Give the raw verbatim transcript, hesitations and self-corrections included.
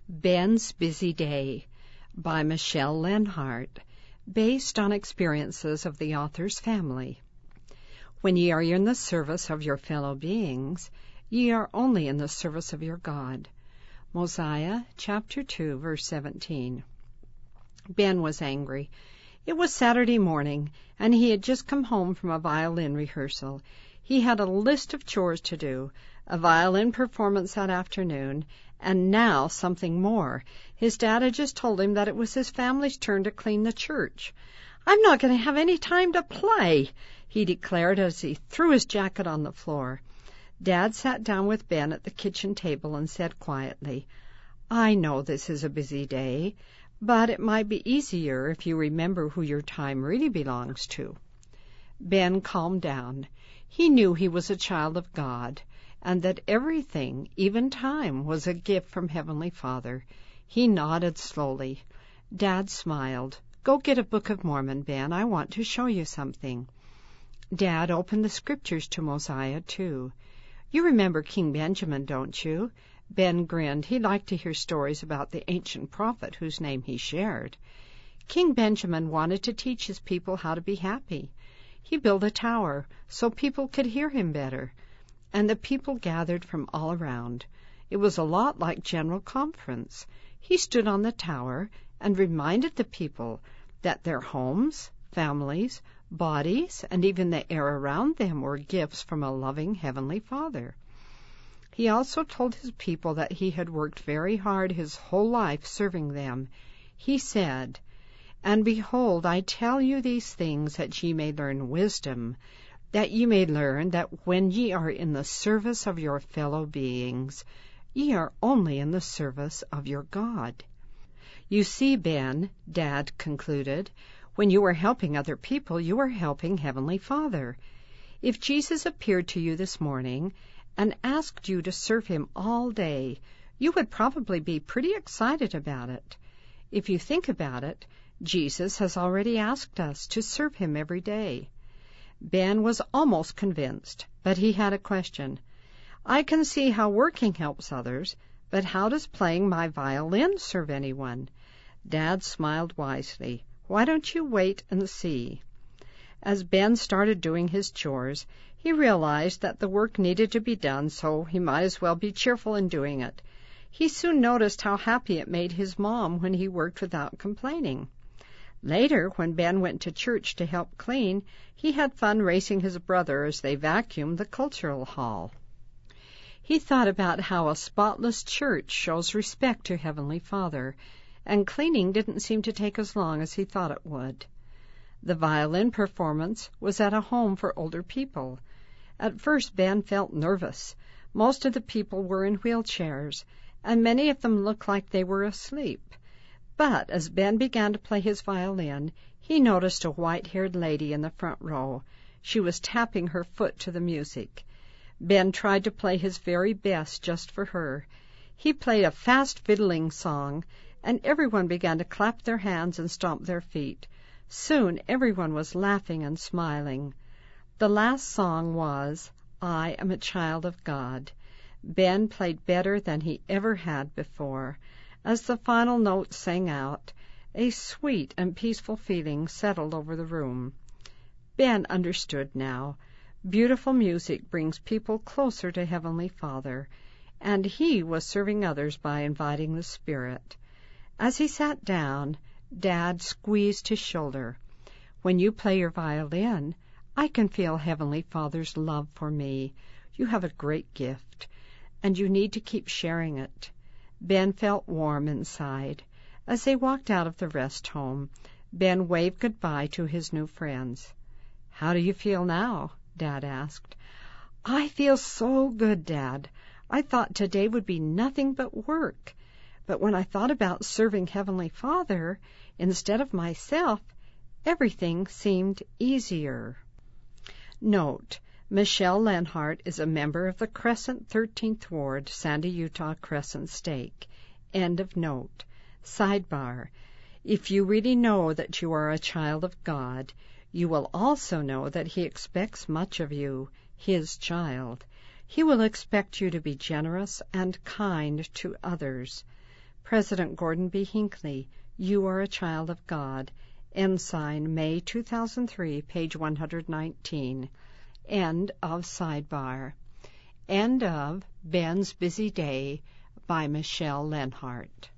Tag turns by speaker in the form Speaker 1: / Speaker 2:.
Speaker 1: Ben's Busy Day by Michelle Lenhart, based on experiences of the author's family. When ye are in the service of your fellow beings, ye are only in the service of your God. Mosiah chapter two, verse seventeen. Ben was angry. It was Saturday morning, and he had just come home from a violin rehearsal. He had a list of chores to do, a violin performance that afternoon, and now something more. His dad had just told him that it was his family's turn to clean the church. "I'm not going to have any time to play," he declared as he threw his jacket on the floor. Dad sat down with Ben at the kitchen table and said quietly, "I know this is a busy day, but it might be easier if you remember who your time really belongs to." Ben calmed down. He knew he was a child of God, and that everything, even time, was a gift from Heavenly Father. He nodded slowly. Dad smiled. "Go get a Book of Mormon, Ben. I want to show you something." Dad opened the scriptures to Mosiah two. "You remember King Benjamin, don't you?" Ben grinned. He liked to hear stories about the ancient prophet whose name he shared. King Benjamin wanted to teach his people how to be happy. He built a tower so people could hear him better, and the people gathered from all around. It was a lot like General Conference. He stood on the tower and reminded the people that their homes, families, bodies, and even the air around them were gifts from a loving Heavenly Father. He also told his people that he had worked very hard his whole life serving them. He said, "And behold, I tell you these things that ye may learn wisdom, that ye may learn that when ye are in the service of your fellow beings, ye are only in the service of your God." "You see, Ben," Dad concluded, "when you are helping other people, you are helping Heavenly Father. If Jesus appeared to you this morning and asked you to serve him all day, you would probably be pretty excited about it. If you think about it, Jesus has already asked us to serve him every day." Ben was almost convinced, but he had a question. "I can see how working helps others, but how does playing my violin serve anyone?" Dad smiled wisely. "Why don't you wait and see?" As Ben started doing his chores, he realized that the work needed to be done, so he might as well be cheerful in doing it. He soon noticed how happy it made his mom when he worked without complaining. Later, when Ben went to church to help clean, he had fun racing his brother as they vacuumed the cultural hall. He thought about how a spotless church shows respect to Heavenly Father, and cleaning didn't seem to take as long as he thought it would. The violin performance was at a home for older people. At first Ben felt nervous. Most of the people were in wheelchairs, and many of them looked like they were asleep. But as Ben began to play his violin, he noticed a white-haired lady in the front row. She was tapping her foot to the music. Ben tried to play his very best just for her. He played a fast fiddling song, and everyone began to clap their hands and stomp their feet. Soon everyone was laughing and smiling. The last song was, "I am a child of God." Ben played better than he ever had before. As the final note sang out, a sweet and peaceful feeling settled over the room. Ben understood now. Beautiful music brings people closer to Heavenly Father, and he was serving others by inviting the Spirit. As he sat down, Dad squeezed his shoulder. "When you play your violin, I can feel Heavenly Father's love for me. You have a great gift, and you need to keep sharing it." Ben felt warm inside. As they walked out of the rest home, Ben waved goodbye to his new friends. "How do you feel now?" Dad asked. "I feel so good, Dad. I thought today would be nothing but work. But when I thought about serving Heavenly Father instead of myself, everything seemed easier." Note: Michelle Lenhart is a member of the Crescent thirteenth Ward, Sandy, Utah Crescent Stake. End of note. Sidebar: if you really know that you are a child of God, you will also know that He expects much of you, His child. He will expect you to be generous and kind to others. President Gordon B. Hinckley, You Are a Child of God. Ensign, May two thousand three, page one hundred nineteen. End of sidebar. End of Ben's Busy Day by Michelle Lenhart.